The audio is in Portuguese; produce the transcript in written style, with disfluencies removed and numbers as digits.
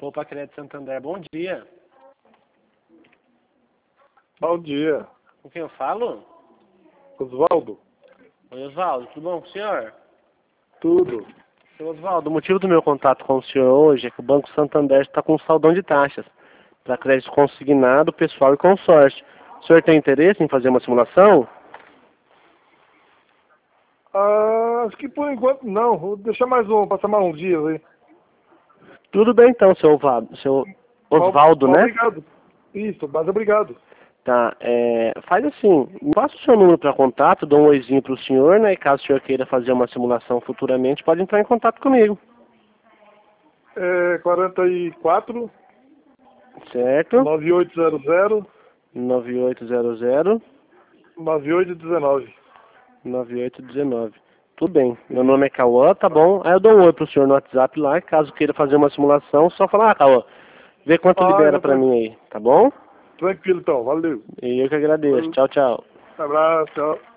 Opa, Crédito Santander, bom dia. Bom dia. Com quem eu falo? Osvaldo. Oi, Osvaldo, tudo bom com o senhor? Tudo. Seu Osvaldo, o motivo do meu contato com o senhor hoje é que o Banco Santander está com um saldão de taxas para crédito consignado, pessoal e consórcio. O senhor tem interesse em fazer uma simulação? Acho que por enquanto não. Vou deixar passar mais uns dias aí. Tudo bem então, seu Osvaldo, né? Obrigado. Isso, mas obrigado. Tá, faz assim, me passa o seu número para contato, dou um oizinho para o senhor, né? E caso o senhor queira fazer uma simulação futuramente, pode entrar em contato comigo. 44 Certo? 9800 9800 9819. 9819. Tudo bem. Meu nome é Cauã, tá bom? Aí eu dou um oi pro senhor no WhatsApp lá, caso queira fazer uma simulação, só falar, Cauã, vê quanto libera pra mim aí, tá bom? Tranquilo então, valeu. E eu que agradeço. Tchau, tchau. Um abraço, tchau.